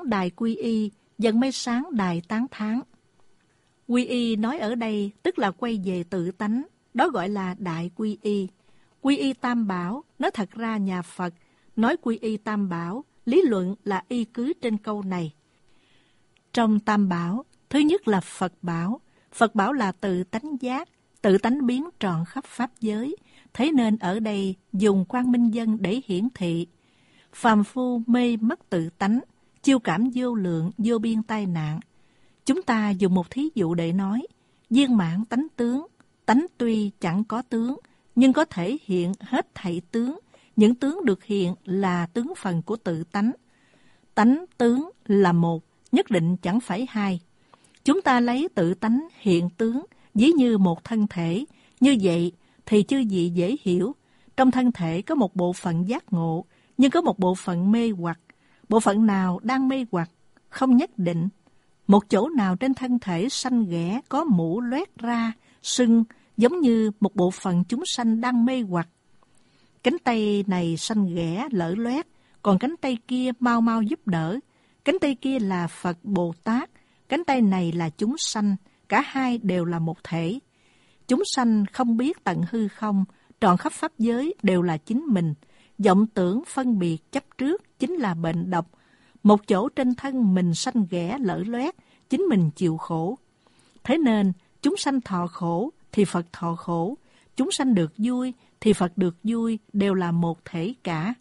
đài quy y, dần mây sáng đài tán thán. Quy y nói ở đây tức là quay về tự tánh, đó gọi là đại quy y. Quy y tam bảo, nói thật ra nhà Phật, nói quy y tam bảo, lý luận là y cứ trên câu này. Trong tam bảo, thứ nhất là Phật bảo. Phật bảo là tự tánh giác, tự tánh biến tròn khắp pháp giới. Thế nên ở đây dùng Quang Minh Dân để hiển thị. Phàm phu mê mất tự tánh, chiêu cảm vô lượng, vô biên tai nạn. Chúng ta dùng một thí dụ để nói, viên mãn tánh tướng, tánh tuy chẳng có tướng, nhưng có thể hiện hết thảy tướng. Những tướng được hiện là tướng phần của tự tánh. Tánh tướng là một, nhất định chẳng phải hai. Chúng ta lấy tự tánh hiện tướng, ví như một thân thể. Như vậy thì chư vị dễ hiểu. Trong thân thể có một bộ phận giác ngộ, nhưng có một bộ phận mê hoặc. Bộ phận nào đang mê hoặc? Không nhất định. Một chỗ nào trên thân thể sanh ghẻ có mũ loét ra, sưng, giống như một bộ phận chúng sanh đang mê hoặc. Cánh tay này sanh ghẻ lở loét, còn cánh tay kia mau mau giúp đỡ. Cánh tay kia là Phật Bồ Tát, cánh tay này là chúng sanh, cả hai đều là một thể. Chúng sanh không biết tận hư không, trọn khắp pháp giới đều là chính mình. Vọng tưởng phân biệt chấp trước chính là bệnh độc. Một chỗ trên thân mình sanh ghẻ lở loét, chính mình chịu khổ. Thế nên, chúng sanh thọ khổ thì Phật thọ khổ, chúng sanh được vui thì Phật được vui, đều là một thể cả.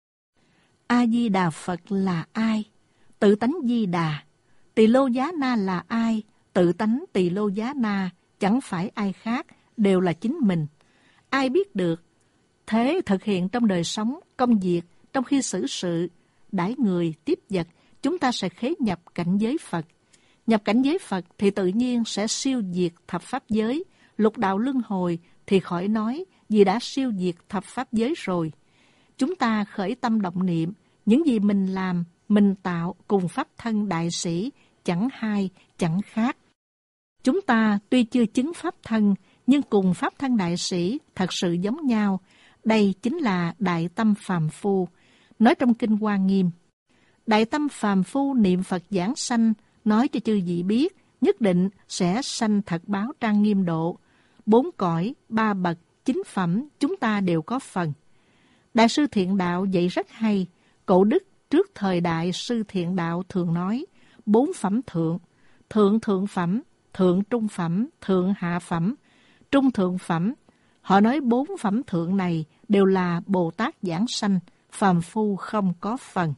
A-di-đà Phật là ai? Tự tánh Di Đà. Tỳ Lô Giá Na là ai? Tự tánh Tỳ Lô Giá Na, chẳng phải ai khác, đều là chính mình. Ai biết được? Thế thực hiện trong đời sống, công việc, trong khi xử sự, đãi người, tiếp vật, chúng ta sẽ khế nhập cảnh giới Phật. Nhập cảnh giới Phật thì tự nhiên sẽ siêu diệt thập pháp giới, lục đạo luân hồi thì khỏi nói, vì đã siêu diệt thập pháp giới rồi. Chúng ta khởi tâm động niệm, những gì mình làm, mình tạo cùng pháp thân đại sĩ, chẳng hai, chẳng khác. Chúng ta tuy chưa chứng pháp thân, nhưng cùng pháp thân đại sĩ thật sự giống nhau. Đây chính là đại tâm phàm phu. Nói trong Kinh Hoa Nghiêm, đại tâm phàm phu niệm Phật giảng sanh, nói cho chư vị biết, nhất định sẽ sanh thật báo trang nghiêm độ. 4 cõi, 3 bậc, 9 phẩm, chúng ta đều có phần. Đại sư Thiện Đạo dạy rất hay. Cổ đức trước thời Đại sư Thiện Đạo thường nói, 4 phẩm thượng, thượng thượng phẩm, thượng trung phẩm, thượng hạ phẩm, trung thượng phẩm. Họ nói 4 phẩm thượng này đều là Bồ Tát giảng sanh, phàm phu không có phần.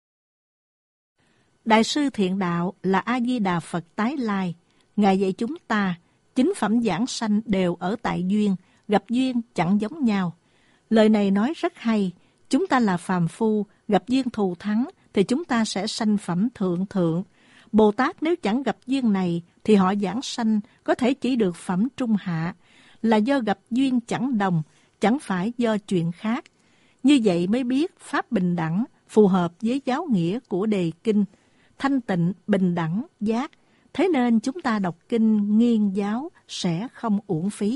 Đại sư Thiện Đạo là A-di-đà Phật tái lai. Ngài dạy chúng ta, 9 phẩm giảng sanh đều ở tại duyên, gặp duyên chẳng giống nhau. Lời này nói rất hay, chúng ta là phàm phu, gặp duyên thù thắng thì chúng ta sẽ sanh phẩm thượng thượng. Bồ Tát nếu chẳng gặp duyên này thì họ giảng sanh có thể chỉ được phẩm trung hạ, là do gặp duyên chẳng đồng, chẳng phải do chuyện khác. Như vậy mới biết pháp bình đẳng phù hợp với giáo nghĩa của đề kinh, thanh tịnh, bình đẳng, giác. Thế nên chúng ta đọc kinh nghiên giáo sẽ không uổng phí.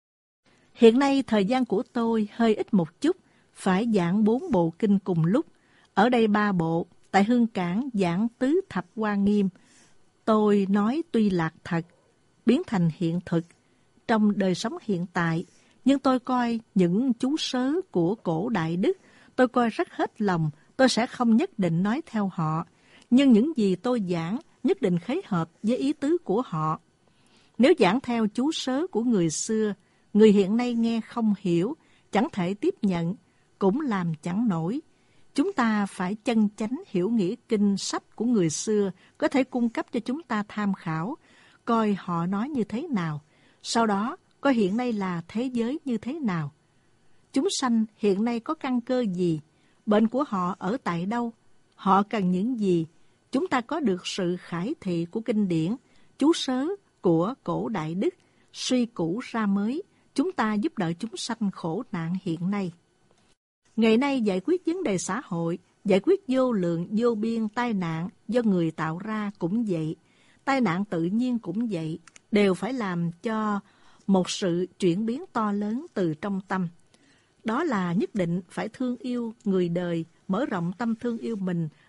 Hiện nay thời gian của tôi hơi ít một chút, phải giảng 4 bộ kinh cùng lúc. Ở đây 3 bộ, tại Hương Cảng giảng tứ thập Hoa Nghiêm. Tôi nói tuy lạc thật, biến thành hiện thực trong đời sống hiện tại, nhưng tôi coi những chú sớ của cổ Đại Đức, tôi coi rất hết lòng, tôi sẽ không nhất định nói theo họ. Nhưng những gì tôi giảng nhất định khế hợp với ý tứ của họ. Nếu giảng theo chú sớ của người xưa, người hiện nay nghe không hiểu, chẳng thể tiếp nhận, cũng làm chẳng nổi. Chúng ta phải chân chánh hiểu nghĩa kinh sách của người xưa, có thể cung cấp cho chúng ta tham khảo, coi họ nói như thế nào. Sau đó, coi hiện nay là thế giới như thế nào. Chúng sanh hiện nay có căn cơ gì? Bệnh của họ ở tại đâu? Họ cần những gì? Chúng ta có được sự khải thị của kinh điển, chú sớ của cổ Đại Đức, suy cũ ra mới, chúng ta giúp đỡ chúng sanh khổ nạn hiện nay. Ngày nay giải quyết vấn đề xã hội, giải quyết vô lượng vô biên tai nạn do người tạo ra cũng vậy, tai nạn tự nhiên cũng vậy, đều phải làm cho một sự chuyển biến to lớn từ trong tâm. Đó là nhất định phải thương yêu người đời, mở rộng tâm thương yêu mình,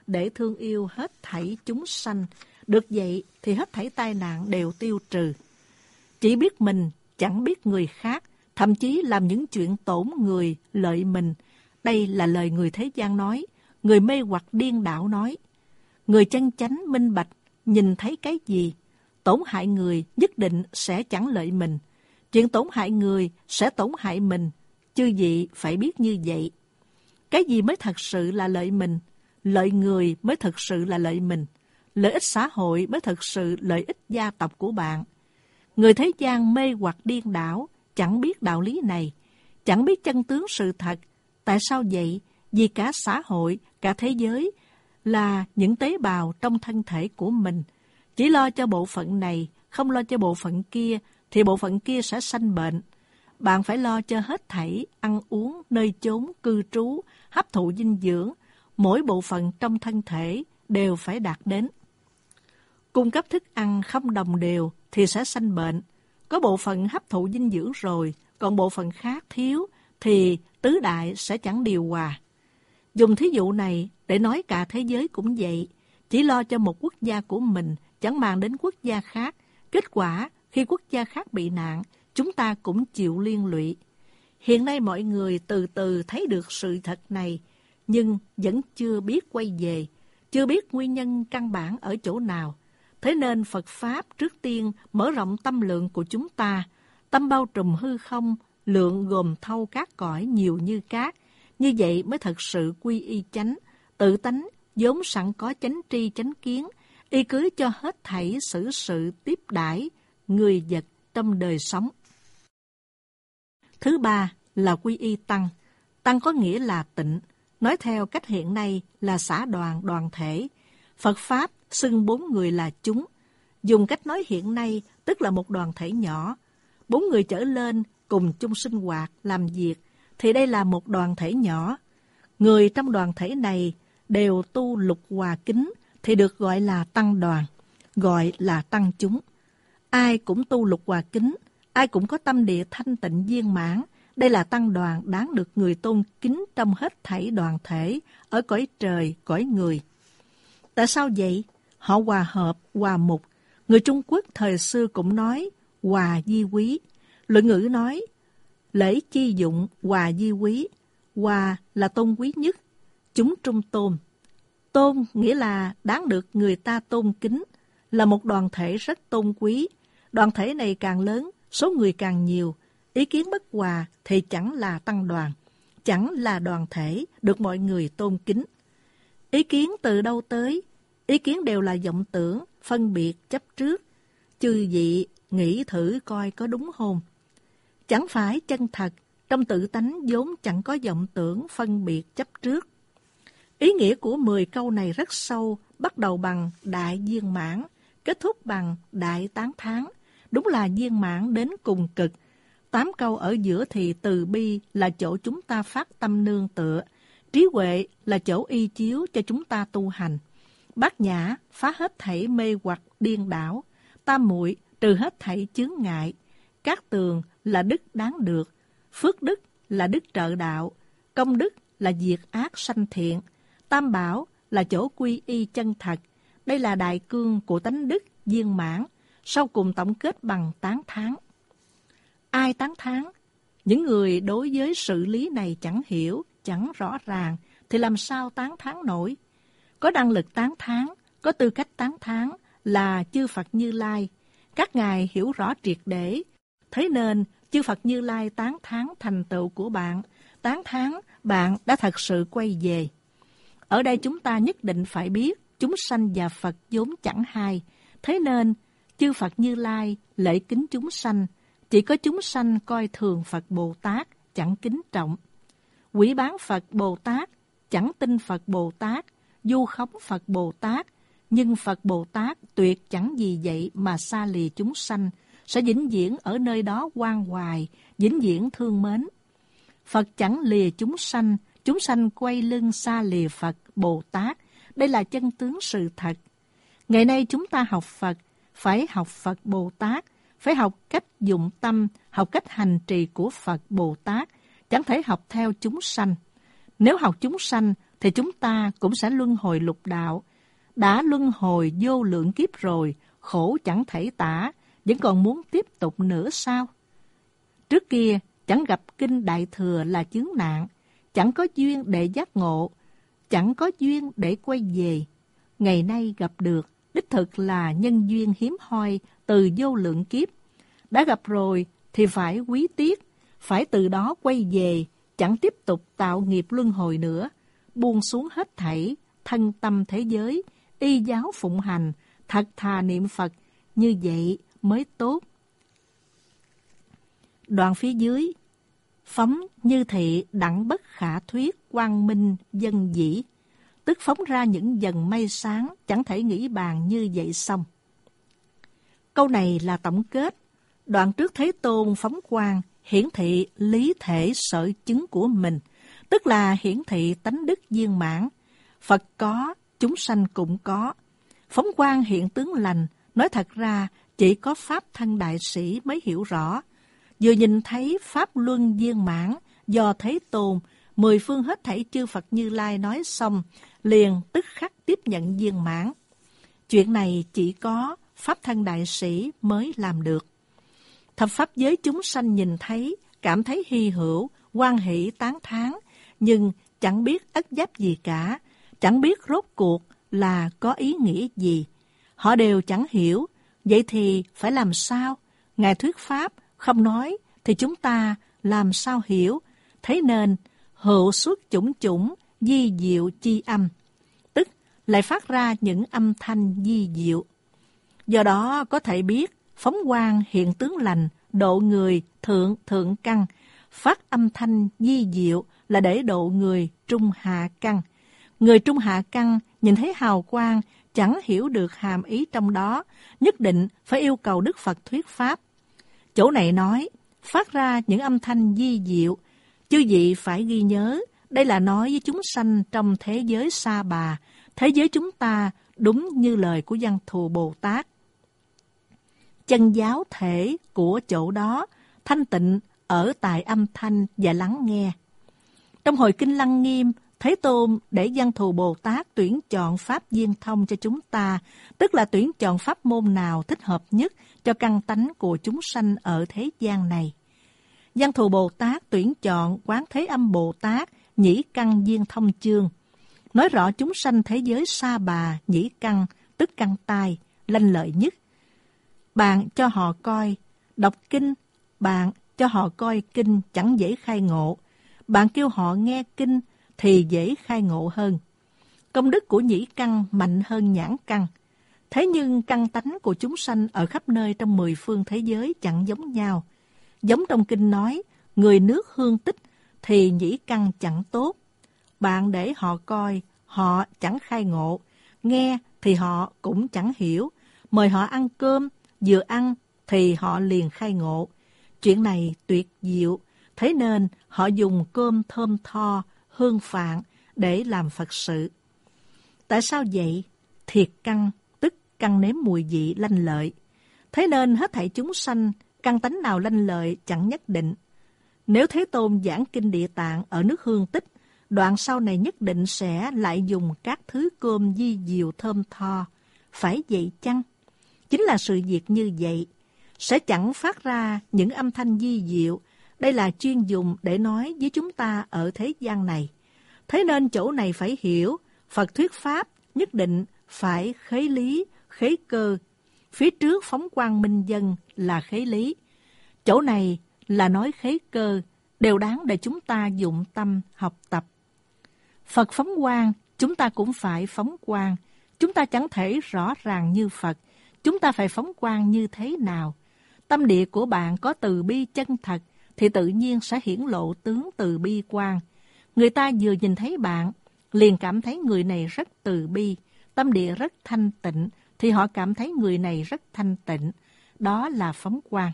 để thương yêu hết thảy chúng sanh. Được vậy thì hết thảy tai nạn đều tiêu trừ. Chỉ biết mình, chẳng biết người khác, thậm chí làm những chuyện tổn người, lợi mình. Đây là lời người thế gian nói, người mê hoặc điên đảo nói. Người chân chánh minh bạch, nhìn thấy cái gì? Tổn hại người nhất định sẽ chẳng lợi mình. Chuyện tổn hại người sẽ tổn hại mình. Chư vị phải biết như vậy. Cái gì mới thật sự là lợi mình? Lợi người mới thật sự là lợi mình. Lợi ích xã hội mới thật sự lợi ích gia tộc của bạn. Người thế gian mê hoặc điên đảo, chẳng biết đạo lý này, chẳng biết chân tướng sự thật. Tại sao vậy? Vì cả xã hội, cả thế giới là những tế bào trong thân thể của mình. Chỉ lo cho bộ phận này, không lo cho bộ phận kia, thì bộ phận kia sẽ sanh bệnh. Bạn phải lo cho hết thảy, ăn uống, nơi chốn, cư trú, hấp thụ dinh dưỡng. Mỗi bộ phận trong thân thể đều phải đạt đến. Cung cấp thức ăn không đồng đều thì sẽ sanh bệnh. Có bộ phận hấp thụ dinh dưỡng rồi, còn bộ phận khác thiếu, thì tứ đại sẽ chẳng điều hòa. Dùng thí dụ này để nói cả thế giới cũng vậy. Chỉ lo cho một quốc gia của mình, chẳng màng đến quốc gia khác. Kết quả, khi quốc gia khác bị nạn, chúng ta cũng chịu liên lụy. Hiện nay mọi người từ từ thấy được sự thật này, nhưng vẫn chưa biết quay về, chưa biết nguyên nhân căn bản ở chỗ nào. Thế nên Phật Pháp trước tiên mở rộng tâm lượng của chúng ta, tâm bao trùm hư không, lượng gồm thâu các cõi nhiều như cát. Như vậy mới thật sự quy y chánh, tự tánh, vốn sẵn có chánh tri chánh kiến, y cứ cho hết thảy xử sự tiếp đãi người vật trong đời sống. Thứ ba là quy y tăng. Tăng có nghĩa là tịnh, nói theo cách hiện nay là xã đoàn, đoàn thể. Phật Pháp xưng 4 người là chúng. Dùng cách nói hiện nay tức là một đoàn thể nhỏ. 4 người trở lên cùng chung sinh hoạt, làm việc, thì đây là một đoàn thể nhỏ. Người trong đoàn thể này đều tu lục hòa kính thì được gọi là tăng đoàn, gọi là tăng chúng. Ai cũng tu lục hòa kính, ai cũng có tâm địa thanh tịnh viên mãn. Đây là tăng đoàn đáng được người tôn kính trong hết thảy đoàn thể, ở cõi trời, cõi người. Tại sao vậy? Họ hòa hợp, hòa mục. Người Trung Quốc thời xưa cũng nói hòa di quý. Luận ngữ nói lễ chi dụng, hòa di quý. Hòa là tôn quý nhất, chúng trung tôn. Tôn nghĩa là đáng được người ta tôn kính, là một đoàn thể rất tôn quý. Đoàn thể này càng lớn, số người càng nhiều. Ý kiến bất hòa thì chẳng là tăng đoàn, chẳng là đoàn thể được mọi người tôn kính. Ý kiến từ đâu tới? Ý kiến đều là vọng tưởng, phân biệt, chấp trước. Chư vị nghĩ thử coi có đúng không? Chẳng phải chân thật, trong tự tánh vốn chẳng có vọng tưởng, phân biệt, chấp trước. Ý nghĩa của 10 câu này rất sâu, bắt đầu bằng đại viên mãn, kết thúc bằng đại tán thán. Đúng là viên mãn đến cùng cực. 8 câu ở giữa thì từ bi là chỗ chúng ta phát tâm nương tựa, trí huệ là chỗ y chiếu cho chúng ta tu hành, bát nhã phá hết thảy mê hoặc điên đảo, tam muội trừ hết thảy chướng ngại, cát tường là đức đáng được, phước đức là đức trợ đạo, công đức là diệt ác sanh thiện, tam bảo là chỗ quy y chân thật. Đây là đại cương của tánh đức viên mãn, sau cùng tổng kết bằng tán thán. Ai tán thán? Những người đối với sự lý này chẳng hiểu, chẳng rõ ràng, thì làm sao tán thán nổi? Có năng lực tán thán, có tư cách tán thán là chư Phật Như Lai. Các ngài hiểu rõ triệt để. Thế nên, chư Phật Như Lai tán thán thành tựu của bạn, tán thán bạn đã thật sự quay về. Ở đây chúng ta nhất định phải biết, chúng sanh và Phật vốn chẳng hai. Thế nên, chư Phật Như Lai lễ kính chúng sanh, chỉ có chúng sanh coi thường Phật Bồ Tát, chẳng kính trọng. Quỷ bán Phật Bồ Tát, chẳng tin Phật Bồ Tát, du khống Phật Bồ Tát, nhưng Phật Bồ Tát tuyệt chẳng vì vậy mà xa lìa chúng sanh, sẽ vĩnh viễn ở nơi đó quan hoài, vĩnh viễn thương mến. Phật chẳng lìa chúng sanh quay lưng xa lìa Phật Bồ Tát. Đây là chân tướng sự thật. Ngày nay chúng ta học Phật, phải học Phật Bồ Tát, phải học cách dụng tâm, học cách hành trì của Phật Bồ Tát, chẳng thể học theo chúng sanh. Nếu học chúng sanh thì chúng ta cũng sẽ luân hồi lục đạo. Đã luân hồi vô lượng kiếp rồi, khổ chẳng thể tả, vẫn còn muốn tiếp tục nữa sao? Trước kia, chẳng gặp kinh Đại Thừa là chướng nạn, chẳng có duyên để giác ngộ, chẳng có duyên để quay về. Ngày nay gặp được, đích thực là nhân duyên hiếm hoi từ vô lượng kiếp. Đã gặp rồi thì phải quý tiếc, phải từ đó quay về, chẳng tiếp tục tạo nghiệp luân hồi nữa, buông xuống hết thảy, thân tâm thế giới, y giáo phụng hành, thật thà niệm Phật, như vậy mới tốt. Đoạn phía dưới, phóng như thị đẳng bất khả thuyết, quang minh dân dĩ, tức phóng ra những dần mây sáng, chẳng thể nghĩ bàn như vậy xong. Câu này là tổng kết. Đoạn trước Thế Tôn phóng quang, hiển thị lý thể sở chứng của mình, tức là hiển thị tánh đức viên mãn. Phật có, chúng sanh cũng có. Phóng quang hiện tướng lành, nói thật ra chỉ có Pháp thân đại sĩ mới hiểu rõ. Vừa nhìn thấy Pháp luân viên mãn do Thế Tôn, 10 phương hết thảy chư Phật Như Lai nói xong, liền tức khắc tiếp nhận viên mãn. Chuyện này chỉ có Pháp thân đại sĩ mới làm được. Thập pháp giới chúng sanh nhìn thấy, cảm thấy hy hữu, hoan hỷ tán thán, nhưng chẳng biết ất giáp gì cả, chẳng biết rốt cuộc là có ý nghĩa gì. Họ đều chẳng hiểu, vậy thì phải làm sao? Ngài thuyết pháp, không nói, thì chúng ta làm sao hiểu? Thế nên, hữu xuất chủng chủng, di diệu chi âm, tức lại phát ra những âm thanh di diệu. Do đó có thể biết, phóng quang hiện tướng lành, độ người thượng căn, phát âm thanh di diệu là để độ người trung hạ căn. Người trung hạ căn nhìn thấy hào quang, chẳng hiểu được hàm ý trong đó, nhất định phải yêu cầu Đức Phật thuyết pháp. Chỗ này nói, phát ra những âm thanh di diệu, chư vị phải ghi nhớ, đây là nói với chúng sanh trong thế giới Sa Bà, thế giới chúng ta đúng như lời của Văn Thù Bồ Tát. Chân giáo thể của chỗ đó, thanh tịnh ở tại âm thanh và lắng nghe. Trong hồi kinh Lăng Nghiêm, Thế Tôn để Văn Thù Bồ Tát tuyển chọn pháp viên thông cho chúng ta, tức là tuyển chọn pháp môn nào thích hợp nhất cho căn tánh của chúng sanh ở thế gian này. Văn Thù Bồ Tát tuyển chọn Quán Thế Âm Bồ Tát nhĩ căn viên thông chương, nói rõ chúng sanh thế giới Sa Bà nhĩ căn, tức căn tai, lanh lợi nhất. Bạn cho họ coi, đọc kinh, bạn cho họ coi kinh chẳng dễ khai ngộ. Bạn kêu họ nghe kinh thì dễ khai ngộ hơn. Công đức của nhĩ căn mạnh hơn nhãn căn. Thế nhưng căn tánh của chúng sanh ở khắp nơi trong 10 phương thế giới chẳng giống nhau. Giống trong kinh nói, người nước hương tích thì nhĩ căn chẳng tốt. Bạn để họ coi, họ chẳng khai ngộ. Nghe thì họ cũng chẳng hiểu. Mời họ ăn cơm, vừa ăn thì họ liền khai ngộ. Chuyện này tuyệt diệu, thế nên họ dùng cơm thơm tho, hương phạn để làm Phật sự. Tại sao vậy? Thiệt căn, tức căn nếm mùi vị lanh lợi. Thế nên hết thảy chúng sanh, căn tánh nào lanh lợi chẳng nhất định. Nếu Thế Tôn giảng kinh Địa Tạng ở nước hương tích, đoạn sau này nhất định sẽ lại dùng các thứ cơm di diệu thơm tho. Phải vậy chăng? Chính là sự việc như vậy. Sẽ chẳng phát ra những âm thanh di diệu. Đây là chuyên dùng để nói với chúng ta ở thế gian này. Thế nên chỗ này phải hiểu, Phật thuyết pháp nhất định phải khế lý, khế cơ. Phía trước phóng quang minh dân là khế lý. Chỗ này là nói khế cơ, đều đáng để chúng ta dụng tâm học tập. Phật phóng quang, chúng ta cũng phải phóng quang. Chúng ta chẳng thể rõ ràng như Phật. Chúng ta phải phóng quang như thế nào? Tâm địa của bạn có từ bi chân thật, thì tự nhiên sẽ hiển lộ tướng từ bi quang. Người ta vừa nhìn thấy bạn, liền cảm thấy người này rất từ bi, tâm địa rất thanh tịnh, thì họ cảm thấy người này rất thanh tịnh. Đó là phóng quang.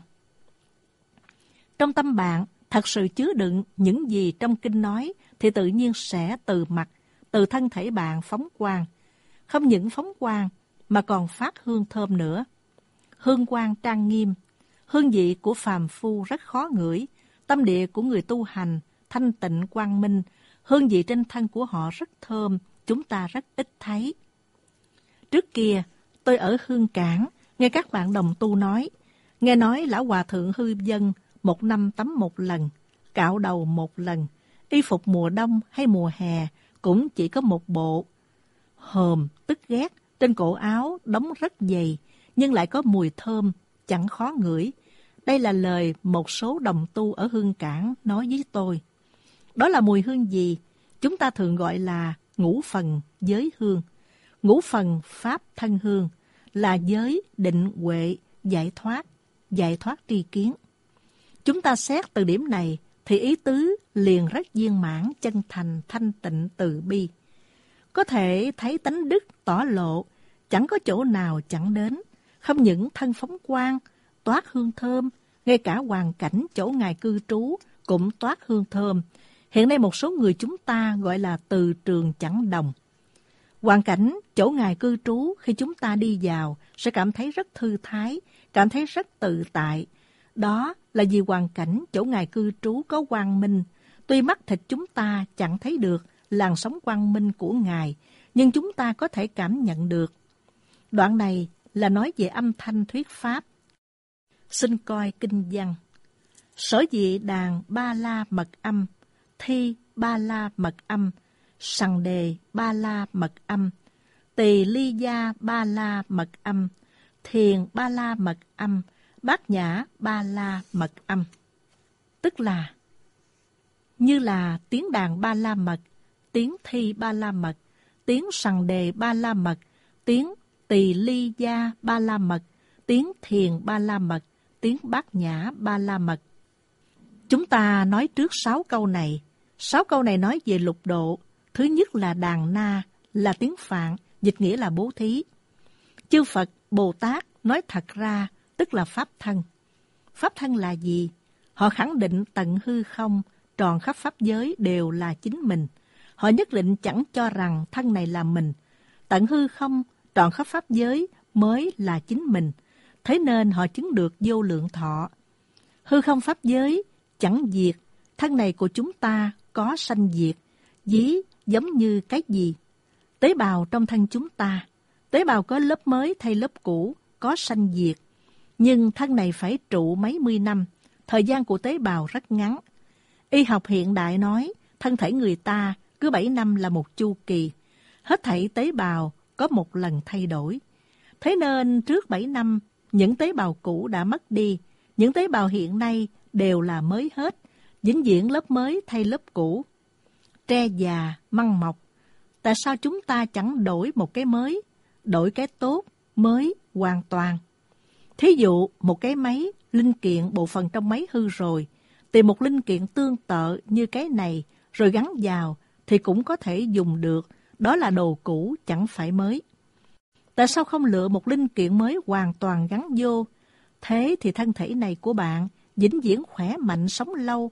Trong tâm bạn thật sự chứa đựng những gì trong kinh nói, thì tự nhiên sẽ từ mặt, từ thân thể bạn phóng quang. Không những phóng quang, mà còn phát hương thơm nữa. Hương quang trang nghiêm, hương vị của phàm phu rất khó ngửi, tâm địa của người tu hành, thanh tịnh quang minh, hương vị trên thân của họ rất thơm, chúng ta rất ít thấy. Trước kia, tôi ở Hương Cảng, nghe các bạn đồng tu nói, nghe nói Lão Hòa Thượng hư dân 1 năm tắm 1 lần, cạo đầu 1 lần, y phục mùa đông hay mùa hè cũng chỉ có 1 bộ. Hòm, tức ghét, trên cổ áo đóng rất dày, nhưng lại có mùi thơm, chẳng khó ngửi. Đây là lời một số đồng tu ở Hương Cảng nói với tôi. Đó là mùi hương gì? Chúng ta thường gọi là ngũ phần giới hương. Ngũ phần pháp thân hương là giới, định, huệ, giải thoát tri kiến. Chúng ta xét từ điểm này thì ý tứ liền rất viên mãn, chân thành, thanh tịnh, từ bi. Có thể thấy tánh đức tỏ lộ, chẳng có chỗ nào chẳng đến. Không những thân phóng quang, toát hương thơm, ngay cả hoàn cảnh chỗ Ngài cư trú cũng toát hương thơm. Hiện nay một số người chúng ta gọi là từ trường chẳng đồng. Hoàn cảnh chỗ Ngài cư trú khi chúng ta đi vào sẽ cảm thấy rất thư thái, cảm thấy rất tự tại. Đó là vì hoàn cảnh chỗ Ngài cư trú có quang minh. Tuy mắt thịt chúng ta chẳng thấy được làn sóng quang minh của Ngài, nhưng chúng ta có thể cảm nhận được. Đoạn này là nói về âm thanh thuyết pháp. Xin coi kinh văn. Sở dị đàn ba la mật âm, thi ba la mật âm, sằng đề ba la mật âm, tỳ ly gia ba la mật âm, thiền ba la mật âm, bát nhã ba la mật âm. Tức là như là tiếng đàn ba la mật, tiếng thi ba la mật, tiếng sằng đề ba la mật, tiếng tỳ ly gia ba la mật, tiếng thiền ba la mật, tiếng bát nhã ba la mật. Chúng ta nói trước 6 câu này. 6 câu này nói về lục độ. Thứ nhất là đàn na, là tiếng Phạn, dịch nghĩa là bố thí. Chư Phật, Bồ Tát nói thật ra, tức là Pháp thân. Pháp thân là gì? Họ khẳng định tận hư không, tròn khắp pháp giới đều là chính mình. Họ nhất định chẳng cho rằng thân này là mình. Tận hư không, tròn khắp pháp giới mới là chính mình. Thế nên họ chứng được vô lượng thọ. Hư không pháp giới chẳng diệt, thân này của chúng ta có sanh diệt, ví giống như cái gì? Tế bào trong thân chúng ta, tế bào có lớp mới thay lớp cũ, có sanh diệt. Nhưng thân này phải trụ mấy mươi năm, thời gian của tế bào rất ngắn. Y học hiện đại nói, thân thể người ta cứ 7 năm là một chu kỳ, hết thảy tế bào có một lần thay đổi. Thế nên trước 7 năm, những tế bào cũ đã mất đi, những tế bào hiện nay đều là mới hết, vĩnh viễn lớp mới thay lớp cũ. Tre già, măng mọc, tại sao chúng ta chẳng đổi một cái mới, đổi cái tốt, mới, hoàn toàn? Thí dụ, một cái máy, linh kiện, bộ phận trong máy hư rồi, tìm một linh kiện tương tự như cái này, rồi gắn vào, thì cũng có thể dùng được, đó là đồ cũ, chẳng phải mới. Tại sao không lựa một linh kiện mới hoàn toàn gắn vô? Thế thì thân thể này của bạn vĩnh viễn khỏe mạnh sống lâu.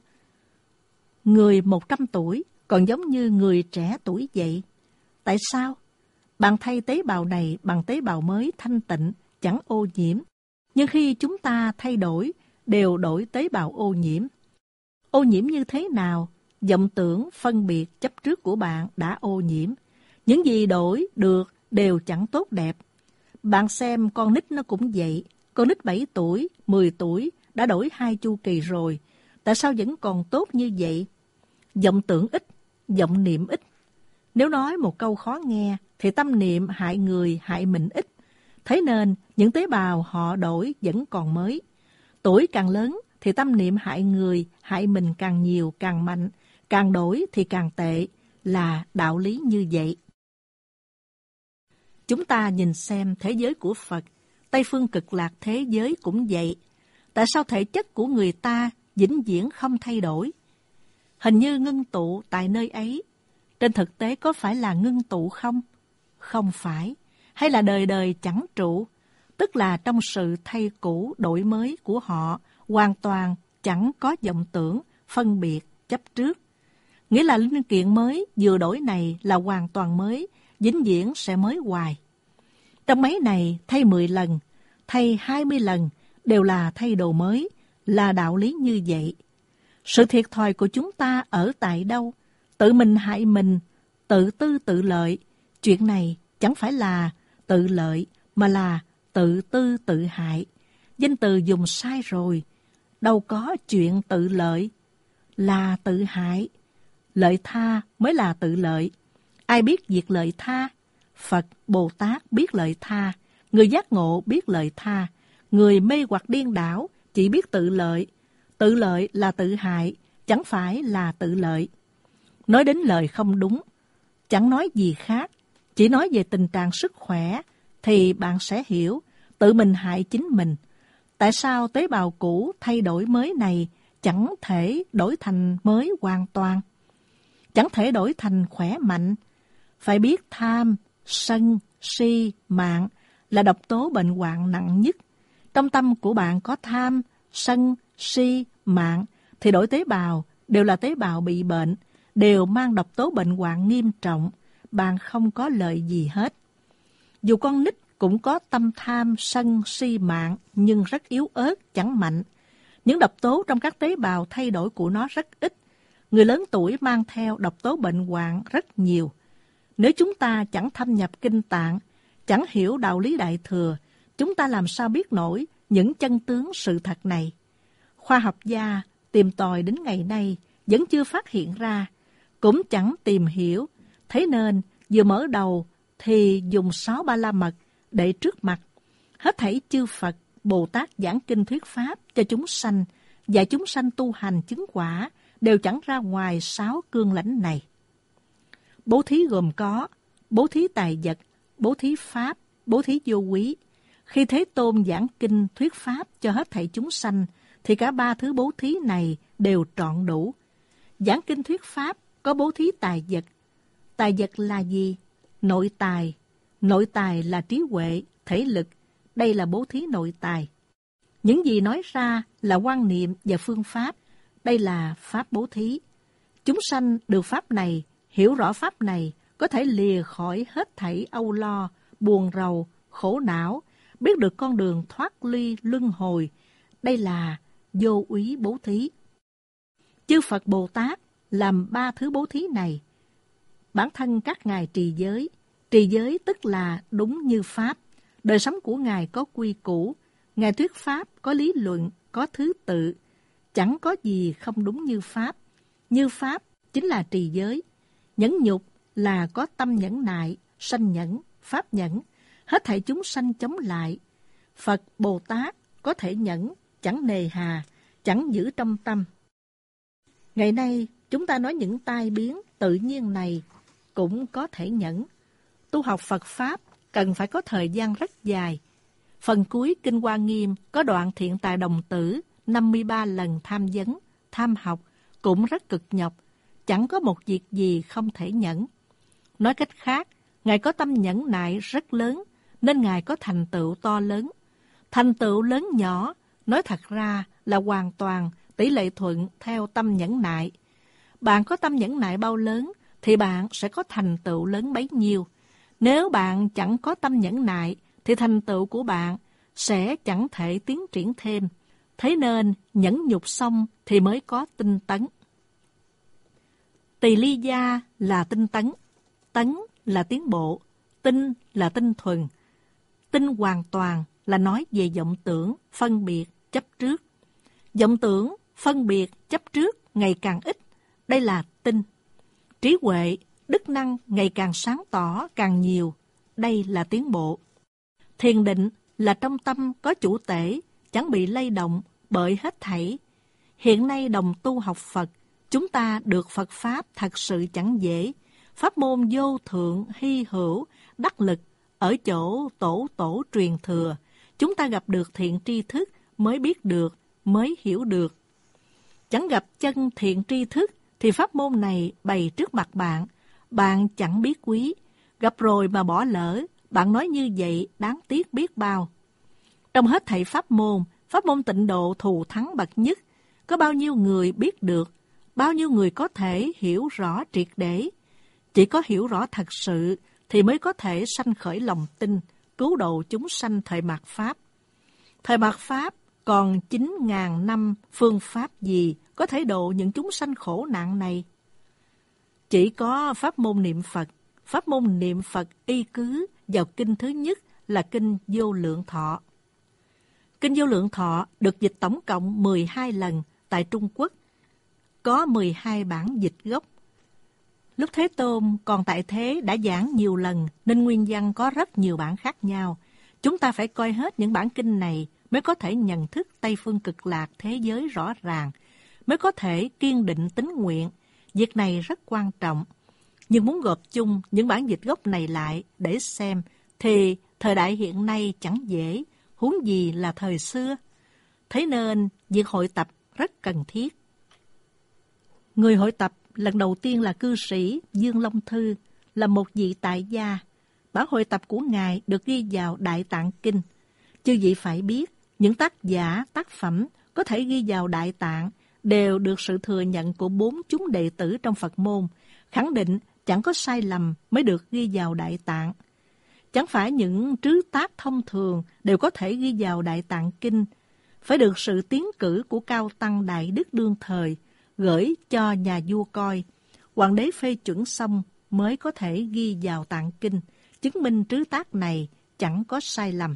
Người 100 tuổi còn giống như người trẻ tuổi vậy. Tại sao? Bạn thay tế bào này bằng tế bào mới thanh tịnh, chẳng ô nhiễm. Nhưng khi chúng ta thay đổi, đều đổi tế bào ô nhiễm. Ô nhiễm như thế nào? Vọng tưởng, phân biệt, chấp trước của bạn đã ô nhiễm. Những gì đổi được đều chẳng tốt đẹp. Bạn xem con nít nó cũng vậy. Con nít 7 tuổi, 10 tuổi đã đổi 2 chu kỳ rồi. Tại sao vẫn còn tốt như vậy? Vọng tưởng ít, vọng niệm ít. Nếu nói một câu khó nghe, thì tâm niệm hại người, hại mình ít. Thế nên, những tế bào họ đổi vẫn còn mới. Tuổi càng lớn, thì tâm niệm hại người, hại mình càng nhiều, càng mạnh. Càng đổi thì càng tệ, là đạo lý như vậy. Chúng ta nhìn xem thế giới của Phật, Tây phương cực lạc thế giới cũng vậy. Tại sao thể chất của người ta vĩnh viễn không thay đổi? Hình như ngưng tụ tại nơi ấy. Trên thực tế có phải là ngưng tụ không? Không phải. Hay là đời đời chẳng trụ? Tức là trong sự thay cũ đổi mới của họ, hoàn toàn chẳng có vọng tưởng, phân biệt, chấp trước. Nghĩa là linh kiện mới vừa đổi này là hoàn toàn mới, vĩnh viễn sẽ mới hoài. Trong mấy này thay 10 lần, thay 20 lần đều là thay đồ mới, là đạo lý như vậy. Sự thiệt thòi của chúng ta ở tại đâu? Tự mình hại mình, tự tư tự lợi. Chuyện này chẳng phải là tự lợi mà là tự tư tự hại. Danh từ dùng sai rồi. Đâu có chuyện tự lợi, là tự hại. Lợi tha mới là tự lợi. Ai biết việc lợi tha? Phật, Bồ Tát biết lợi tha. Người giác ngộ biết lợi tha. Người mê hoặc điên đảo chỉ biết tự lợi. Tự lợi là tự hại, chẳng phải là tự lợi. Nói đến lời không đúng, chẳng nói gì khác, chỉ nói về tình trạng sức khỏe, thì bạn sẽ hiểu tự mình hại chính mình. Tại sao tế bào cũ thay đổi mới này chẳng thể đổi thành mới hoàn toàn? Chẳng thể đổi thành khỏe mạnh. Phải biết tham, sân, si, mạn là độc tố bệnh hoạn nặng nhất. Trong tâm của bạn có tham, sân, si, mạn thì đổi tế bào đều là tế bào bị bệnh, đều mang độc tố bệnh hoạn nghiêm trọng. Bạn không có lợi gì hết. Dù con nít cũng có tâm tham, sân, si, mạn nhưng rất yếu ớt, chẳng mạnh. Những độc tố trong các tế bào thay đổi của nó rất ít. Người lớn tuổi mang theo độc tố bệnh hoạn rất nhiều. Nếu chúng ta chẳng thâm nhập kinh tạng, chẳng hiểu đạo lý đại thừa, chúng ta làm sao biết nổi những chân tướng sự thật này? Khoa học gia tìm tòi đến ngày nay vẫn chưa phát hiện ra, cũng chẳng tìm hiểu. Thế nên vừa mở đầu thì dùng 6 ba la mật để trước mặt. Hết thảy chư Phật, Bồ Tát giảng kinh thuyết pháp cho chúng sanh, và chúng sanh tu hành chứng quả đều chẳng ra ngoài 6 cương lãnh này. Bố thí gồm có bố thí tài vật, bố thí pháp, bố thí vô quý. Khi Thế Tôn giảng kinh thuyết pháp cho hết thảy chúng sanh, thì cả 3 thứ bố thí này đều trọn đủ. Giảng kinh thuyết pháp có bố thí tài vật. Tài vật là gì? Nội tài. Nội tài là trí huệ, thể lực. Đây là bố thí nội tài. Những gì nói ra là quan niệm và phương pháp. Đây là pháp bố thí. Chúng sanh được pháp này, hiểu rõ pháp này, có thể lìa khỏi hết thảy âu lo, buồn rầu, khổ não, biết được con đường thoát ly luân hồi. Đây là vô úy bố thí. Chư Phật Bồ Tát làm 3 thứ bố thí này. Bản thân các ngài trì giới. Trì giới tức là đúng như pháp. Đời sống của ngài có quy củ. Ngài thuyết pháp có lý luận, có thứ tự. Chẳng có gì không đúng như pháp. Như pháp chính là trì giới. Nhẫn nhục là có tâm nhẫn nại, sanh nhẫn, pháp nhẫn. Hết thảy chúng sanh chống lại. Phật Bồ Tát có thể nhẫn, chẳng nề hà, chẳng giữ trong tâm. Ngày nay, chúng ta nói những tai biến tự nhiên này cũng có thể nhẫn. Tu học Phật Pháp cần phải có thời gian rất dài. Phần cuối Kinh Hoa Nghiêm có đoạn thiện tài đồng tử 53 lần tham vấn, tham học cũng rất cực nhọc. Chẳng có một việc gì không thể nhẫn. Nói cách khác, Ngài có tâm nhẫn nại rất lớn, nên Ngài có thành tựu to lớn. Thành tựu lớn nhỏ, nói thật ra là hoàn toàn tỷ lệ thuận theo tâm nhẫn nại. Bạn có tâm nhẫn nại bao lớn, thì bạn sẽ có thành tựu lớn bấy nhiêu. Nếu bạn chẳng có tâm nhẫn nại, thì thành tựu của bạn sẽ chẳng thể tiến triển thêm. Thế nên, nhẫn nhục xong thì mới có tinh tấn. Tỳ ly gia là tinh tấn. Tấn là tiến bộ. Tinh là tinh thuần. Tinh hoàn toàn là nói về vọng tưởng, phân biệt, chấp trước. Vọng tưởng, phân biệt, chấp trước ngày càng ít. Đây là tinh. Trí huệ, đức năng ngày càng sáng tỏ, càng nhiều. Đây là tiến bộ. Thiền định là trong tâm có chủ tể, chẳng bị lay động bởi hết thảy. Hiện nay đồng tu học Phật, chúng ta được Phật Pháp thật sự chẳng dễ. Pháp môn vô thượng, hy hữu, đắc lực, ở chỗ tổ truyền thừa. Chúng ta gặp được thiện tri thức mới biết được, mới hiểu được. Chẳng gặp chân thiện tri thức thì pháp môn này bày trước mặt bạn, bạn chẳng biết quý. Gặp rồi mà bỏ lỡ, bạn nói như vậy đáng tiếc biết bao. Trong hết thảy pháp môn tịnh độ thù thắng bậc nhất, có bao nhiêu người biết được, bao nhiêu người có thể hiểu rõ triệt để. Chỉ có hiểu rõ thật sự thì mới có thể sanh khởi lòng tin, cứu độ chúng sanh thời mạt Pháp. Thời mạt Pháp còn 9.000 năm phương pháp gì có thể độ những chúng sanh khổ nạn này? Chỉ có pháp môn niệm Phật. Pháp môn niệm Phật y cứ vào kinh thứ nhất là kinh Vô Lượng Thọ. Kinh Vô Lượng Thọ được dịch tổng cộng 12 lần tại Trung Quốc, có 12 bản dịch gốc. Lúc Thế Tôn còn tại thế đã giảng nhiều lần nên nguyên văn có rất nhiều bản khác nhau. Chúng ta phải coi hết những bản kinh này mới có thể nhận thức Tây Phương Cực Lạc thế giới rõ ràng, mới có thể kiên định tín nguyện. Việc này rất quan trọng. Nhưng muốn gộp chung những bản dịch gốc này lại để xem thì thời đại hiện nay chẳng dễ, huống gì là thời xưa. Thế nên việc hội tập rất cần thiết. Người hội tập lần đầu tiên là cư sĩ Dương Long Thư, là một vị tại gia. Bản hội tập của Ngài được ghi vào Đại Tạng Kinh. Chư vị phải biết, những tác giả, tác phẩm có thể ghi vào Đại Tạng đều được sự thừa nhận của 4 chúng đệ tử trong Phật môn, khẳng định chẳng có sai lầm mới được ghi vào Đại Tạng. Chẳng phải những trứ tác thông thường đều có thể ghi vào Đại Tạng Kinh, phải được sự tiến cử của cao tăng đại đức đương thời, gửi cho nhà vua coi. Hoàng đế phê chuẩn xong mới có thể ghi vào Tạng Kinh, chứng minh trứ tác này chẳng có sai lầm.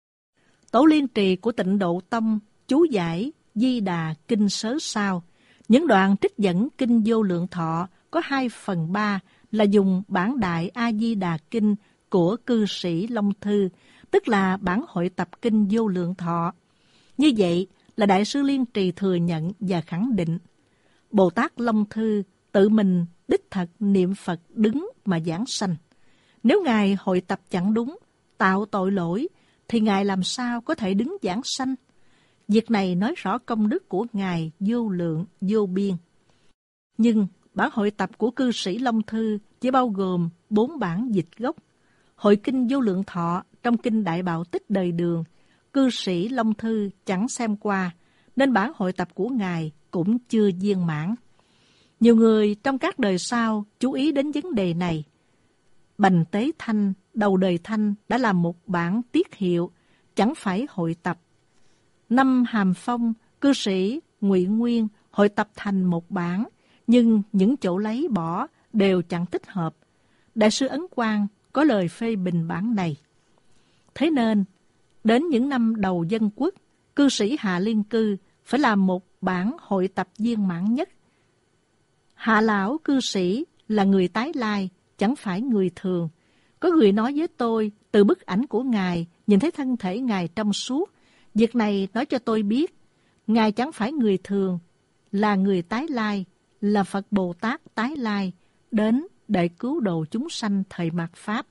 Tổ Liên Trì của Tịnh Độ Tông chú giải Di Đà Kinh Sớ Sao. Những đoạn trích dẫn Kinh Vô Lượng Thọ có 2/3 là dùng bản Đại A-di-đà Kinh của cư sĩ Long Thư, tức là bản hội tập Kinh Vô Lượng Thọ. Như vậy là Đại sư Liên Trì thừa nhận và khẳng định. Bồ Tát Long Thư tự mình đích thật niệm Phật đứng mà giảng sanh. Nếu Ngài hội tập chẳng đúng, tạo tội lỗi, thì Ngài làm sao có thể đứng giảng sanh? Việc này nói rõ công đức của Ngài vô lượng, vô biên. Nhưng bản hội tập của cư sĩ Long Thư chỉ bao gồm 4 bản dịch gốc. Hội Kinh Vô Lượng Thọ trong Kinh Đại Bảo Tích Đời Đường, cư sĩ Long Thư chẳng xem qua, nên bản hội tập của Ngài cũng chưa viên mãn. Nhiều người trong các đời sau chú ý đến vấn đề này. Bành Tế Thanh, đầu đời Thanh đã làm một bản tiết hiệu, chẳng phải hội tập. Năm Hàm Phong, cư sĩ Ngụy Nguyên hội tập thành một bản, nhưng những chỗ lấy bỏ đều chẳng thích hợp. Đại sư Ấn Quang có lời phê bình bản này. Thế nên, đến những năm đầu dân quốc, cư sĩ Hạ Liên Cư phải làm một bản hội tập viên mãn nhất. Hạ lão cư sĩ là người tái lai, chẳng phải người thường. Có người nói với tôi, từ bức ảnh của Ngài, nhìn thấy thân thể Ngài trong suốt. Việc này nói cho tôi biết, Ngài chẳng phải người thường, là người tái lai, là Phật Bồ Tát tái lai, đến để cứu độ chúng sanh thời mạt Pháp.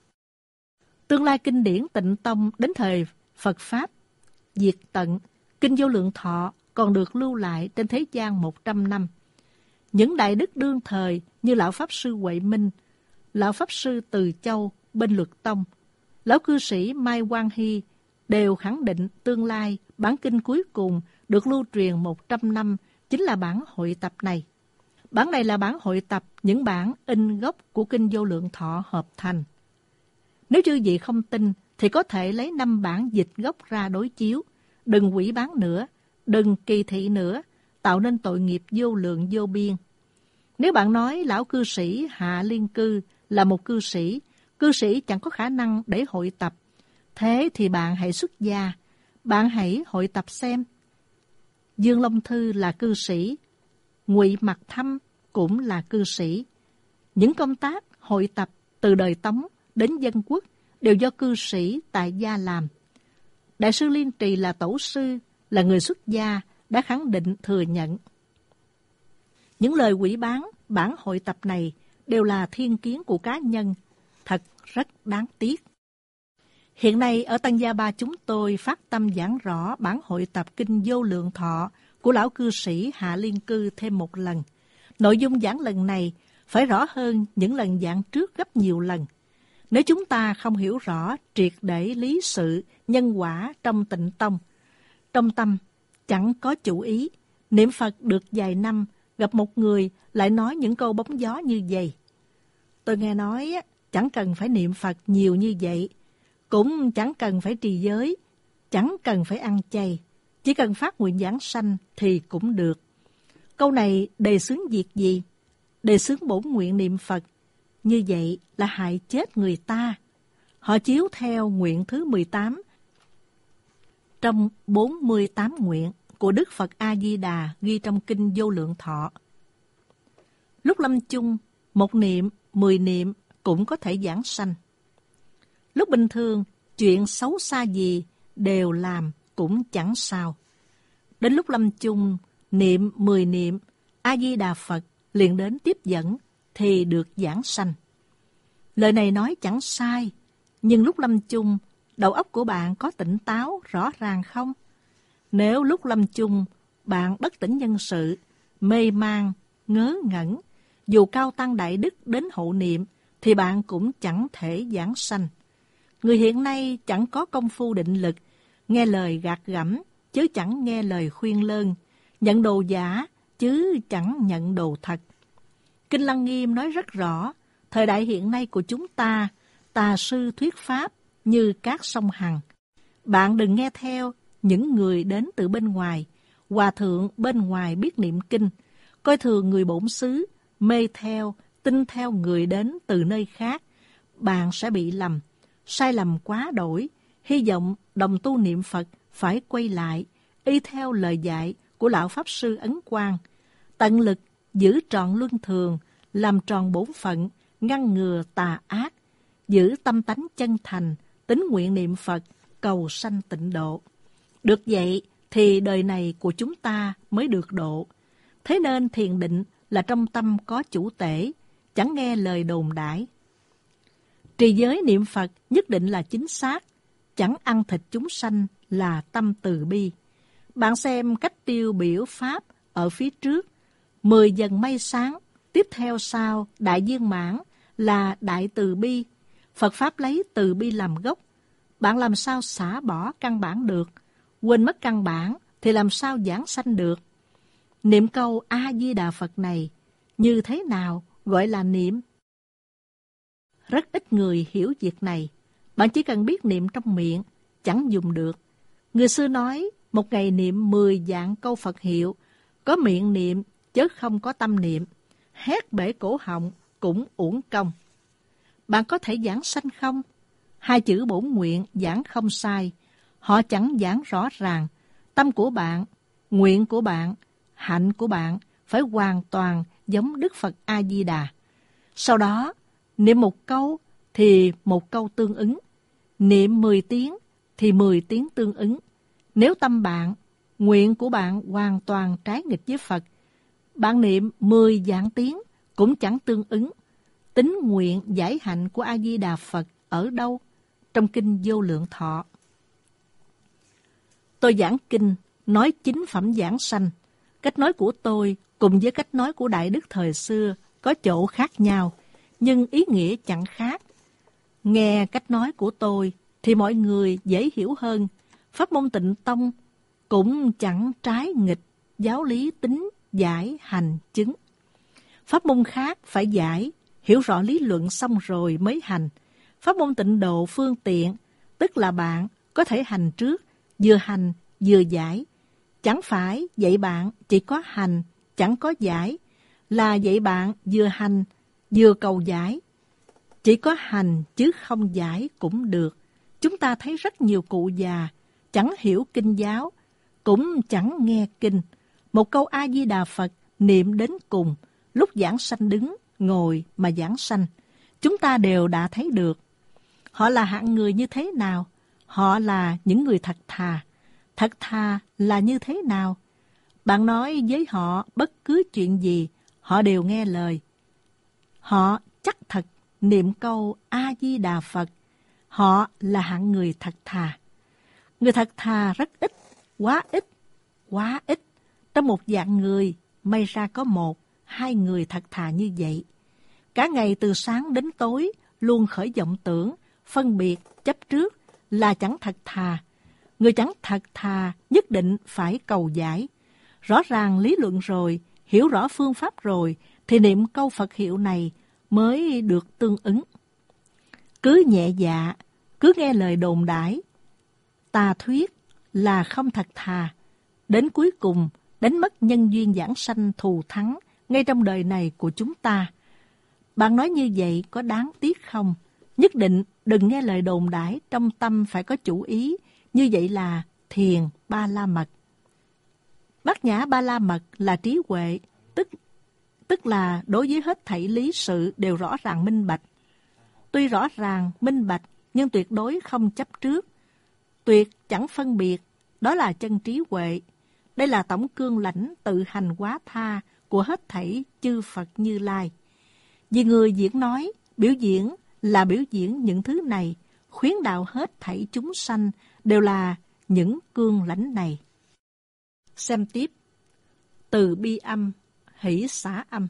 Tương lai kinh điển Tịnh Tông đến thời Phật Pháp diệt tận, Kinh Vô Lượng Thọ còn được lưu lại trên thế gian 100 năm. Những đại đức đương thời như Lão Pháp Sư Huệ Minh, Lão Pháp Sư Từ Châu bên Luật Tông, Lão Cư sĩ Mai Quang Hy đều khẳng định tương lai bản kinh cuối cùng được lưu truyền 100 năm chính là bản hội tập này. Bản này là bản hội tập những bản in gốc của Kinh Vô Lượng Thọ hợp thành. Nếu chư vị không tin thì có thể lấy 5 bản dịch gốc ra đối chiếu. Đừng hủy bán nữa, đừng kỳ thị nữa, tạo nên tội nghiệp vô lượng vô biên. Nếu bạn nói lão cư sĩ Hạ Liên Cư là một cư sĩ chẳng có khả năng để hội tập, thế thì bạn hãy xuất gia, bạn hãy hội tập xem. Dương Long Thư là cư sĩ, Ngụy Mặc Thâm cũng là cư sĩ. Những công tác hội tập từ đời Tống đến dân quốc đều do cư sĩ tại gia làm. Đại sư Liên Trì là tổ sư, là người xuất gia, đã khẳng định thừa nhận. Những lời hủy bán bản hội tập này đều là thiên kiến của cá nhân, thật rất đáng tiếc. Hiện nay ở Tăng Gia Ba chúng tôi phát tâm giảng rõ bản hội tập Kinh Vô Lượng Thọ của lão cư sĩ Hạ Liên Cư thêm một lần. Nội dung giảng lần này phải rõ hơn những lần giảng trước gấp nhiều lần. Nếu chúng ta không hiểu rõ triệt để lý sự, nhân quả trong Tịnh Tông, trong tâm chẳng có chủ ý, niệm Phật được vài năm, gặp một người lại nói những câu bóng gió như vậy. Tôi nghe nói chẳng cần phải niệm Phật nhiều như vậy, cũng chẳng cần phải trì giới, chẳng cần phải ăn chay, chỉ cần phát nguyện giảng sanh thì cũng được. Câu này đề xướng việc gì? đề xướng bổn nguyện niệm Phật. Như vậy là hại chết người ta. Họ chiếu theo nguyện thứ 18 trong 48 nguyện của Đức Phật A-di-đà ghi trong Kinh Vô Lượng Thọ. Lúc lâm chung, 1 niệm, 10 niệm cũng có thể giảng sanh. Lúc bình thường, chuyện xấu xa gì đều làm cũng chẳng sao. Đến lúc lâm chung, niệm 10 niệm, A-di-đà Phật liền đến tiếp dẫn thì được giảng sanh. Lời này nói chẳng sai, nhưng lúc lâm chung, đầu óc của bạn có tỉnh táo rõ ràng không? Nếu lúc lâm chung, bạn bất tỉnh nhân sự, mê man, ngớ ngẩn, dù cao tăng đại đức đến hộ niệm, thì bạn cũng chẳng thể giảng sanh. Người hiện nay chẳng có công phu định lực, nghe lời gạt gẫm, chứ chẳng nghe lời khuyên lơn, nhận đồ giả, chứ chẳng nhận đồ thật. Kinh Lăng Nghiêm nói rất rõ, thời đại hiện nay của chúng ta, tà sư thuyết pháp như các sông Hằng. Bạn đừng nghe theo những người đến từ bên ngoài, hòa thượng bên ngoài biết niệm kinh, coi thường người bổn xứ, mê theo, tin theo người đến từ nơi khác. Bạn sẽ bị lầm, sai lầm quá đổi. Hy vọng đồng tu niệm Phật phải quay lại, y theo lời dạy của Lão Pháp Sư Ấn Quang, tận lực giữ trọn luân thường, làm tròn bổn phận, ngăn ngừa tà ác, giữ tâm tánh chân thành, tín nguyện niệm Phật, cầu sanh tịnh độ. Được vậy thì đời này của chúng ta mới được độ. Thế nên thiền định là trong tâm có chủ tể, chẳng nghe lời đồn đãi. Trì giới niệm Phật nhất định là chính xác, chẳng ăn thịt chúng sanh là tâm từ bi. Bạn xem cách tiêu biểu Pháp ở phía trước, 10 dần mây sáng, tiếp theo sau đại viên mãn là đại từ bi. Phật Pháp lấy từ bi làm gốc. Bạn làm sao xả bỏ căn bản được? Quên mất căn bản thì làm sao giảng sanh được? Niệm câu A-di-đà Phật này như thế nào gọi là niệm? Rất ít người hiểu việc này. Bạn chỉ cần biết niệm trong miệng, chẳng dùng được. Người xưa nói, một ngày niệm 10 vạn câu Phật hiệu, có miệng niệm, chứ không có tâm niệm. Hét bể cổ họng cũng uổng công. Bạn có thể giảng sanh không? 2 chữ bổn nguyện giảng không sai. Họ chẳng giảng rõ ràng. Tâm của bạn, nguyện của bạn, hạnh của bạn phải hoàn toàn giống Đức Phật A-di-đà. Sau đó, niệm 1 câu thì 1 câu tương ứng. Niệm 10 tiếng thì 10 tiếng tương ứng. Nếu tâm bạn, nguyện của bạn hoàn toàn trái nghịch với Phật, bạn niệm 10 vạn tiếng cũng chẳng tương ứng. Tín nguyện giải hạnh của A-di-đà Phật ở đâu? Trong Kinh Vô Lượng Thọ. Tôi giảng kinh, nói chính phẩm giảng sanh. Cách nói của tôi cùng với cách nói của Đại Đức thời xưa có chỗ khác nhau, nhưng ý nghĩa chẳng khác. Nghe cách nói của tôi thì mọi người dễ hiểu hơn. Pháp môn Tịnh Tông cũng chẳng trái nghịch giáo lý tính, giải, hành, chứng. Pháp môn khác phải giải, hiểu rõ lý luận xong rồi mới hành. Pháp môn Tịnh Độ phương tiện, tức là bạn có thể hành trước, vừa hành vừa giải. Chẳng phải dạy bạn chỉ có hành, chẳng có giải, là dạy bạn vừa hành, vừa cầu giải. Chỉ có hành chứ không giải cũng được. Chúng ta thấy rất nhiều cụ già, chẳng hiểu kinh giáo, cũng chẳng nghe kinh. Một câu A-di-đà Phật niệm đến cùng, lúc giảng sanh đứng, ngồi mà giảng sanh. Chúng ta đều đã thấy được. Họ là hạng người như thế nào? Họ là những người thật thà. Thật thà là như thế nào? Bạn nói với họ bất cứ chuyện gì, họ đều nghe lời. Họ chắc thật niệm câu A-di-đà Phật. Họ là hạng người thật thà. Người thật thà rất ít, quá ít, quá ít. Trong một vạn người, may ra có 1, 2 người thật thà như vậy. Cả ngày từ sáng đến tối, luôn khởi vọng tưởng, phân biệt, chấp trước là chẳng thật thà. Người chẳng thật thà nhất định phải cầu giải. Rõ ràng lý luận rồi, hiểu rõ phương pháp rồi, thì niệm câu Phật hiệu này mới được tương ứng. Cứ nhẹ dạ, cứ nghe lời đồn đãi, tà thuyết là không thật thà. Đến cuối cùng, đánh mất nhân duyên giảng sanh thù thắng ngay trong đời này của chúng ta. Bạn nói như vậy có đáng tiếc không? Nhất định đừng nghe lời đồn đãi, trong tâm phải có chủ ý. Như vậy là thiền ba la mật. Bát nhã ba la mật là trí huệ, tức là đối với hết thảy lý sự đều rõ ràng minh bạch. Tuy rõ ràng, minh bạch, nhưng tuyệt đối không chấp trước. Tuyệt chẳng phân biệt, đó là chân trí huệ. Đây là tổng cương lãnh tự hành quá tha của hết thảy chư Phật Như Lai. Vì người diễn nói, biểu diễn là biểu diễn những thứ này, khuyến đạo hết thảy chúng sanh đều là những cương lãnh này. Xem tiếp. Từ bi âm, hỷ xả âm.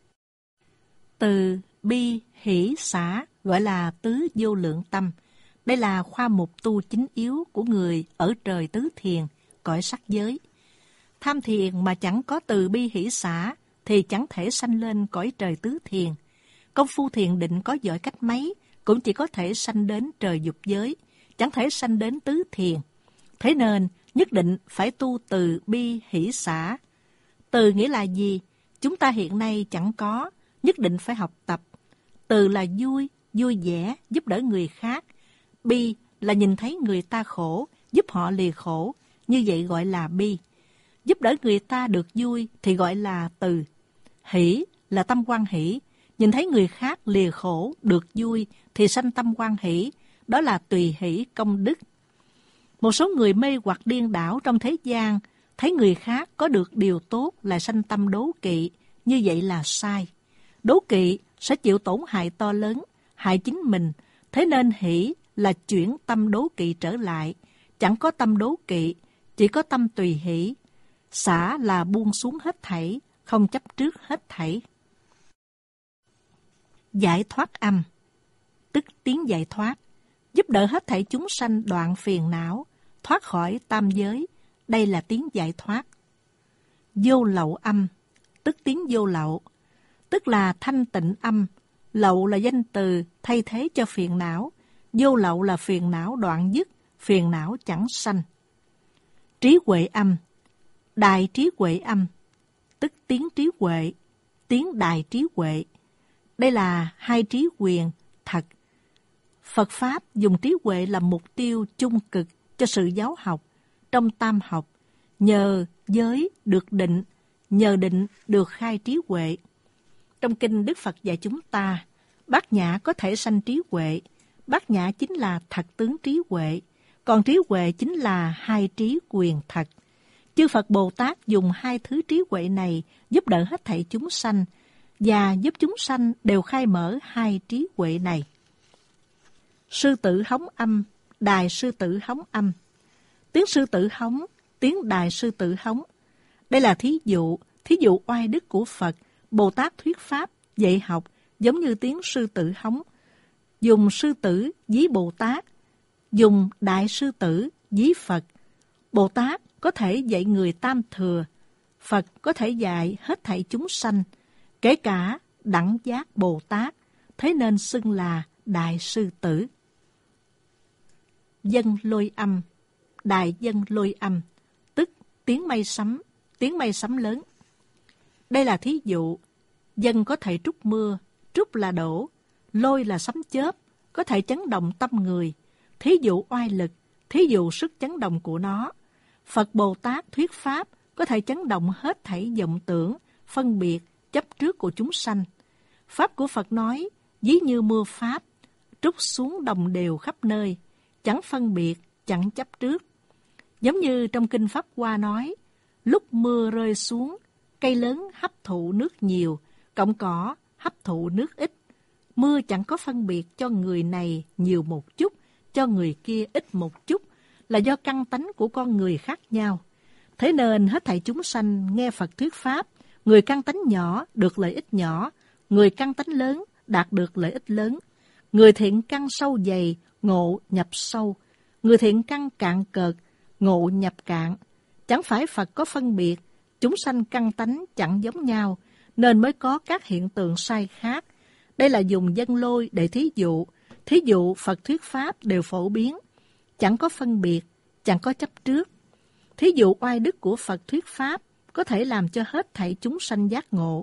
Từ bi hỷ xả gọi là tứ vô lượng tâm. Đây là khoa mục tu chính yếu của người ở trời tứ thiền, cõi sắc giới. Tham thiền mà chẳng có từ bi hỷ xả thì chẳng thể sanh lên cõi trời tứ thiền. Công phu thiền định có giỏi cách mấy cũng chỉ có thể sanh đến trời dục giới, chẳng thể sanh đến tứ thiền. Thế nên nhất định phải tu từ bi hỷ xả. Từ nghĩa là gì? Chúng ta hiện nay chẳng có, nhất định phải học tập. Từ là vui, vui vẻ, giúp đỡ người khác. Bi là nhìn thấy người ta khổ, giúp họ lìa khổ, như vậy gọi là bi. Giúp đỡ người ta được vui thì gọi là từ. Hỷ là tâm hoan hỷ, nhìn thấy người khác lìa khổ, được vui thì sanh tâm hoan hỷ, đó là tùy hỷ công đức. Một số người mê hoặc điên đảo trong thế gian, thấy người khác có được điều tốt là sanh tâm đố kỵ, như vậy là sai. Đố kỵ sẽ chịu tổn hại to lớn, hại chính mình, thế nên hỷ là chuyển tâm đố kỵ trở lại, chẳng có tâm đố kỵ, chỉ có tâm tùy hỷ. Xả là buông xuống hết thảy, không chấp trước hết thảy. Giải thoát âm, tức tiếng giải thoát, giúp đỡ hết thảy chúng sanh đoạn phiền não, thoát khỏi tam giới, đây là tiếng giải thoát. Vô lậu âm, tức tiếng vô lậu, tức là thanh tịnh âm, lậu là danh từ thay thế cho phiền não, vô lậu là phiền não đoạn dứt, phiền não chẳng sanh. Trí huệ âm, đại trí huệ âm, tức tiếng trí huệ, tiếng đại trí huệ. Đây là hai trí quyền thật. Phật Pháp dùng trí huệ làm mục tiêu chung cực cho sự giáo học. Trong tam học, nhờ giới được định, nhờ định được khai trí huệ. Trong kinh Đức Phật dạy chúng ta, bát nhã có thể sanh trí huệ. Bát nhã chính là thật tướng trí huệ, còn trí huệ chính là hai trí quyền thật. Chư Phật Bồ Tát dùng hai thứ trí huệ này giúp đỡ hết thảy chúng sanh, và giúp chúng sanh đều khai mở hai trí huệ này. Sư tử hống âm, đài sư tử hống âm. Tiếng sư tử hống, tiếng đài sư tử hống. Đây là thí dụ oai đức của Phật, Bồ Tát thuyết Pháp, dạy học, giống như tiếng sư tử hống. Dùng sư tử ví Bồ Tát, dùng đại sư tử ví Phật. Bồ Tát có thể dạy người tam thừa, Phật có thể dạy hết thảy chúng sanh, kể cả đẳng giác Bồ Tát, thế nên xưng là đại sư tử. Dân lôi âm, đại dân lôi âm, tức tiếng mây sấm lớn. Đây là thí dụ, dân có thể trút mưa, trút là đổ, lôi là sấm chớp, có thể chấn động tâm người, thí dụ oai lực, thí dụ sức chấn động của nó. Phật Bồ Tát thuyết Pháp có thể chấn động hết thảy vọng tưởng, phân biệt, chấp trước của chúng sanh. Pháp của Phật nói, ví như mưa Pháp, trút xuống đồng đều khắp nơi, chẳng phân biệt, chẳng chấp trước. Giống như trong Kinh Pháp Hoa nói, lúc mưa rơi xuống, cây lớn hấp thụ nước nhiều, cọng cỏ hấp thụ nước ít. Mưa chẳng có phân biệt cho người này nhiều một chút, cho người kia ít một chút, là do căn tánh của con người khác nhau. Thế nên hết thảy chúng sanh nghe Phật thuyết Pháp, người căn tánh nhỏ được lợi ích nhỏ, người căn tánh lớn đạt được lợi ích lớn. Người thiện căn sâu dày, ngộ nhập sâu. Người thiện căn cạn cợt, ngộ nhập cạn. Chẳng phải Phật có phân biệt, chúng sanh căn tánh chẳng giống nhau, nên mới có các hiện tượng sai khác. Đây là dùng dân lôi để thí dụ Phật thuyết Pháp đều phổ biến, chẳng có phân biệt, chẳng có chấp trước. Thí dụ oai đức của Phật thuyết Pháp có thể làm cho hết thảy chúng sanh giác ngộ,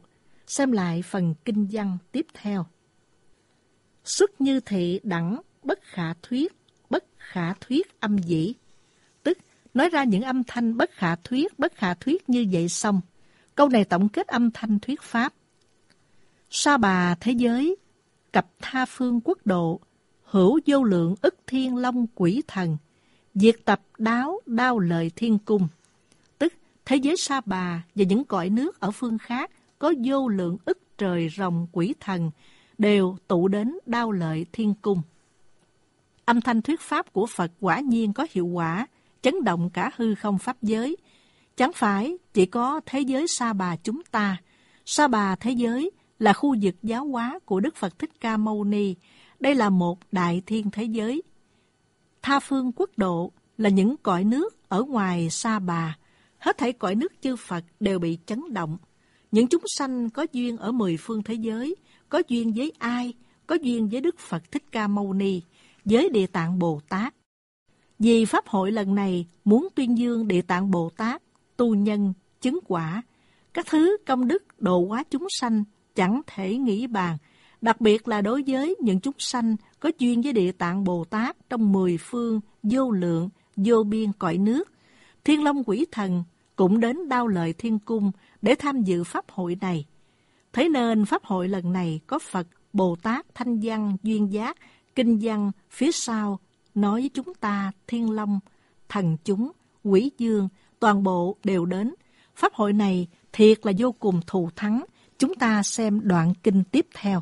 Xem lại phần kinh văn tiếp theo. Xuất như thị đẳng bất khả thuyết âm dĩ. Tức, nói ra những âm thanh bất khả thuyết như vậy xong. Câu này tổng kết âm thanh thuyết pháp. Sa bà thế giới, cập tha phương quốc độ, hữu vô lượng ức thiên long quỷ thần, diệt tập đao lợi thiên cung. Tức, thế giới Sa bà và những cõi nước ở phương khác có vô lượng ức trời rồng quỷ thần, đều tụ đến đao lợi thiên cung. Âm thanh thuyết pháp của Phật quả nhiên có hiệu quả, chấn động cả hư không pháp giới. Chẳng phải chỉ có thế giới Sa bà chúng ta. Sa bà thế giới là khu vực giáo hóa của Đức Phật Thích Ca Mâu Ni. Đây là một đại thiên thế giới. Tha phương quốc độ là những cõi nước ở ngoài Sa bà. Hết thảy cõi nước chư Phật đều bị chấn động. Những chúng sanh có duyên ở 10 phương thế giới, có duyên với ai? Có duyên với Đức Phật Thích Ca Mâu Ni, với Địa Tạng Bồ Tát. Vì Pháp hội lần này muốn tuyên dương Địa Tạng Bồ Tát, tu nhân, chứng quả, các thứ công đức độ hóa chúng sanh chẳng thể nghĩ bàn, đặc biệt là đối với những chúng sanh có duyên với Địa Tạng Bồ Tát trong 10 phương vô lượng, vô biên cõi nước. Thiên Long Quỷ Thần cũng đến đao lợi thiên cung để tham dự Pháp hội này. Thế nên Pháp hội lần này có Phật, Bồ Tát, Thanh Văn, Duyên Giác, Kinh Văn phía sau nói với chúng ta Thiên Long, thần chúng, quỷ dương, toàn bộ đều đến. Pháp hội này thiệt là vô cùng thù thắng. Chúng ta xem đoạn kinh tiếp theo.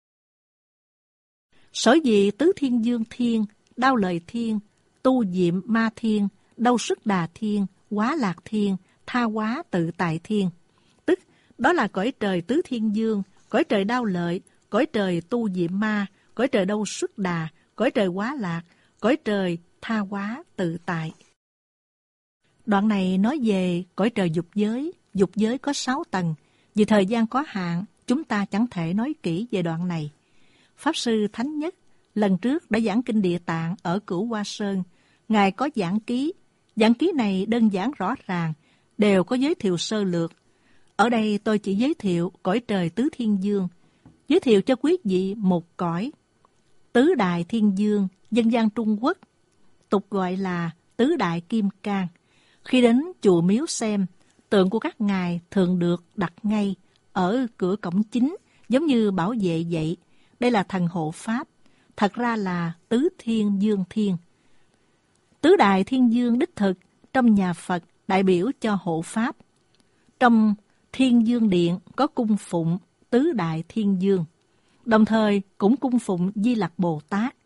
Sở dĩ tứ thiên dương thiên, đao lợi thiên, tu diệm ma thiên, đau sức đà thiên, quá lạc thiên, tha hóa tự tại thiên. Tức, đó là cõi trời tứ thiên dương, cõi trời đao lợi, cõi trời tu diệm ma, cõi trời đau sức đà, cõi trời quá lạc, cõi trời tha hóa tự tại. Đoạn này nói về cõi trời dục giới có 6 tầng. Vì thời gian có hạn, chúng ta chẳng thể nói kỹ về đoạn này. Pháp Sư Thánh Nhất lần trước đã giảng kinh Địa Tạng ở Cửu Hoa Sơn. Ngài có giảng ký. Giảng ký này đơn giản rõ ràng, đều có giới thiệu sơ lược. Ở đây tôi chỉ giới thiệu cõi trời tứ thiên dương, giới thiệu cho quý vị một cõi. Tứ đại thiên dương, dân gian Trung Quốc, tục gọi là tứ đại kim cang. Khi đến chùa miếu xem, tượng của các ngài thường được đặt ngay ở cửa cổng chính, giống như bảo vệ vậy. Đây là thần hộ pháp, thật ra là tứ thiên dương thiên. Tứ đại thiên dương đích thực trong nhà Phật đại biểu cho hộ pháp. Trong Thiên Dương Điện có cung phụng tứ đại thiên dương, đồng thời cũng cung phụng Di Lặc Bồ Tát.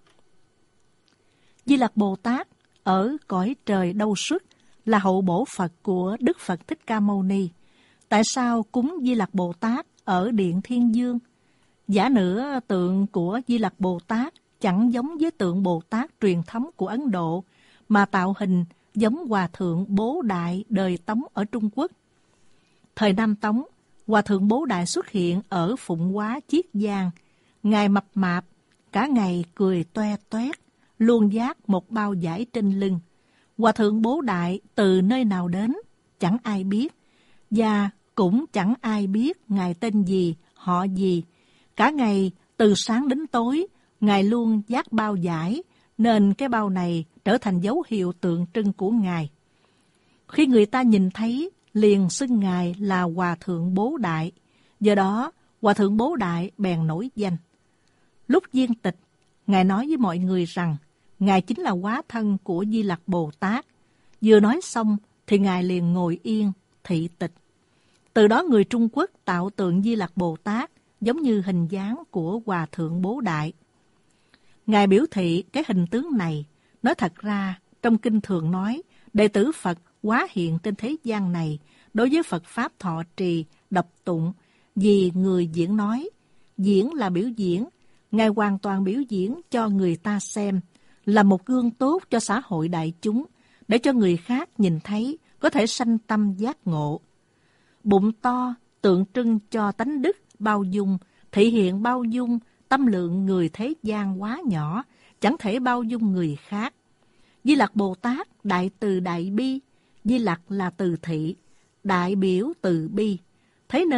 Di Lặc Bồ Tát ở cõi trời Đâu Xuất là hậu bổ Phật của Đức Phật Thích Ca Mâu Ni. Tại sao cúng Di Lặc Bồ Tát ở Điện Thiên Dương? Giả nữa tượng của Di Lặc Bồ Tát chẳng giống với tượng Bồ Tát truyền thống của Ấn Độ, mà tạo hình giống Hòa Thượng Bố Đại đời Tống ở Trung Quốc. Thời Nam Tống, Hòa Thượng Bố Đại xuất hiện ở Phụng Hóa Chiết Giang. Ngài mập mạp, cả ngày cười toe toét, luôn vác một bao vải trên lưng. Hòa Thượng Bố Đại từ nơi nào đến, chẳng ai biết, và cũng chẳng ai biết Ngài tên gì, họ gì. Cả ngày, từ sáng đến tối, Ngài luôn vác bao vải, nên cái bao này trở thành dấu hiệu tượng trưng của Ngài. Khi người ta nhìn thấy, liền xưng Ngài là Hòa Thượng Bố Đại. Do đó, Hòa Thượng Bố Đại bèn nổi danh. Lúc viên tịch, Ngài nói với mọi người rằng, Ngài chính là hóa thân của Di Lặc Bồ Tát. Vừa nói xong, thì Ngài liền ngồi yên, thị tịch. Từ đó người Trung Quốc tạo tượng Di Lặc Bồ Tát, giống như hình dáng của Hòa Thượng Bố Đại. Ngài biểu thị cái hình tướng này, nói thật ra, trong kinh thường nói, đệ tử Phật hóa hiện trên thế gian này, đối với Phật Pháp thọ trì, đọc tụng, vì người diễn nói. Diễn là biểu diễn, Ngài hoàn toàn biểu diễn cho người ta xem, là một gương tốt cho xã hội đại chúng, để cho người khác nhìn thấy, có thể sanh tâm giác ngộ. Bụng to, tượng trưng cho tánh đức, bao dung, thể hiện bao dung, tâm lượng người thế gian quá nhỏ, chẳng thể bao dung người khác. Di Lặc Bồ Tát đại từ đại bi, Di Lặc là từ thị, đại biểu từ bi. Thế nên,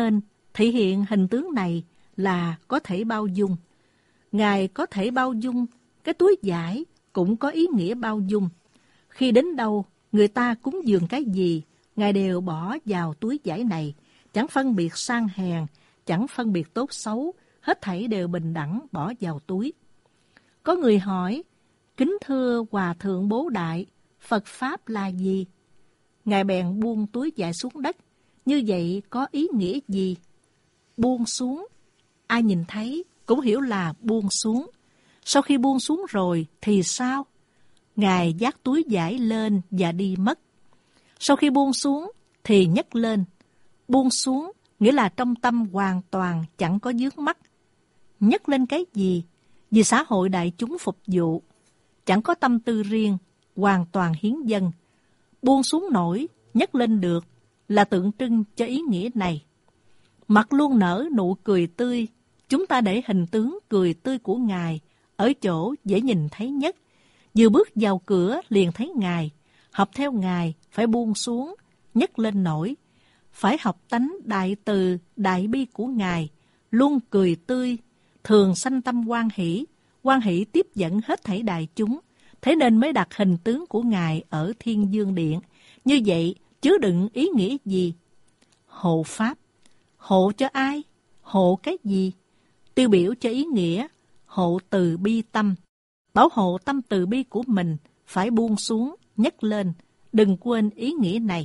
Thể hiện hình tướng này là có thể bao dung. Ngài có thể bao dung, cái túi vải cũng có ý nghĩa bao dung. Khi đến đâu, người ta cúng dường cái gì, Ngài đều bỏ vào túi vải này, chẳng phân biệt sang hèn, chẳng phân biệt tốt xấu, hết thảy đều bình đẳng bỏ vào túi. Có người hỏi, kính thưa Hòa Thượng Bố Đại, Phật Pháp là gì? Ngài bèn buông túi vải xuống đất, như vậy có ý nghĩa gì? Buông xuống, ai nhìn thấy cũng hiểu là buông xuống. Sau khi buông xuống rồi thì sao? Ngài vác túi vải lên và đi mất. Sau khi buông xuống thì nhấc lên. Buông xuống nghĩa là trong tâm hoàn toàn chẳng có vướng mắc. Nhấc lên cái gì? Vì xã hội đại chúng phục vụ. Chẳng có tâm tư riêng, hoàn toàn hiến dâng. Buông xuống nổi, nhấc lên được là tượng trưng cho ý nghĩa này. Mặt luôn nở nụ cười tươi, chúng ta để hình tướng cười tươi của Ngài ở chỗ dễ nhìn thấy nhất. Vừa bước vào cửa liền thấy Ngài, học theo Ngài phải buông xuống, nhấc lên nổi. Phải học tánh đại từ, đại bi của Ngài, luôn cười tươi, thường sanh tâm hoan hỷ tiếp dẫn hết thảy đại chúng. Thế nên mới đặt hình tướng của Ngài ở Thiên Dương Điện. Như vậy, chứa đựng ý nghĩa gì? Hộ Pháp. Hộ cho ai? Hộ cái gì? Tiêu biểu cho ý nghĩa hộ từ bi tâm. Bảo hộ tâm từ bi của mình phải buông xuống, nhấc lên. Đừng quên ý nghĩa này.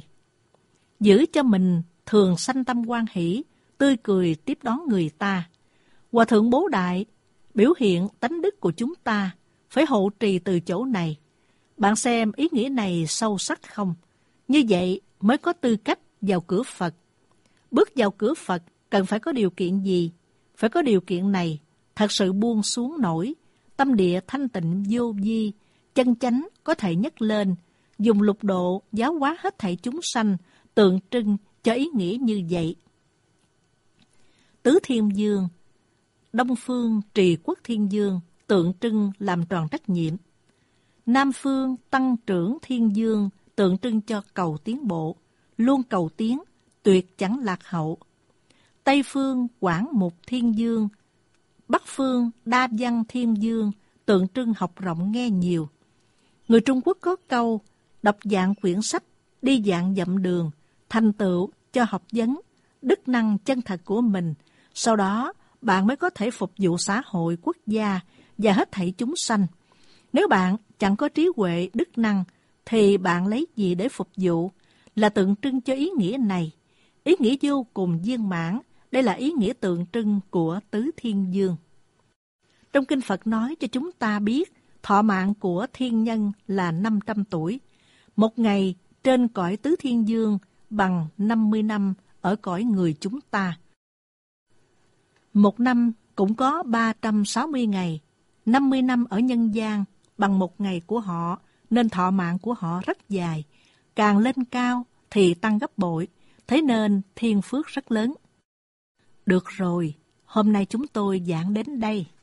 Giữ cho mình thường sanh tâm hoan hỷ, tươi cười tiếp đón người ta. Hòa Thượng Bố Đại biểu hiện tánh đức của chúng ta, phải hộ trì từ chỗ này. Bạn xem ý nghĩa này sâu sắc không? Như vậy mới có tư cách vào cửa Phật. Bước vào cửa Phật cần phải có điều kiện gì? Phải có điều kiện này, thật sự buông xuống nổi, tâm địa thanh tịnh vô vi, chân chánh có thể nhấc lên, dùng lục độ giáo hóa hết thảy chúng sanh, tượng trưng cho ý nghĩa như vậy. Tứ Thiên Dương, Đông phương Trì Quốc Thiên Dương, tượng trưng làm tròn trách nhiệm. Nam phương Tăng trưởng Thiên Dương, tượng trưng cho cầu tiến bộ, luôn cầu tiến, tuyệt chẳng lạc hậu. Tây phương Quảng Mục Thiên Dương, Bắc phương Đa Văn Thiên Dương, tượng trưng học rộng nghe nhiều. Người Trung Quốc có câu, đọc dạng quyển sách, đi dạng dặm đường, thành tựu cho học vấn, đức năng chân thật của mình. Sau đó, bạn mới có thể phục vụ xã hội, quốc gia và hết thảy chúng sanh. Nếu bạn chẳng có trí huệ, đức năng, thì bạn lấy gì để phục vụ? Là tượng trưng cho ý nghĩa này. Ý nghĩa vô cùng viên mãn, đây là ý nghĩa tượng trưng của Tứ Thiên Dương. Trong Kinh Phật nói cho chúng ta biết, thọ mạng của thiên nhân là 500 tuổi. Một ngày trên cõi Tứ Thiên Dương bằng 50 năm ở cõi người chúng ta. Một năm cũng có 360 ngày, 50 năm ở nhân gian bằng một ngày của họ, nên thọ mạng của họ rất dài. Càng lên cao thì tăng gấp bội, thế nên thiên phước rất lớn. Được rồi, hôm nay chúng tôi giảng đến đây.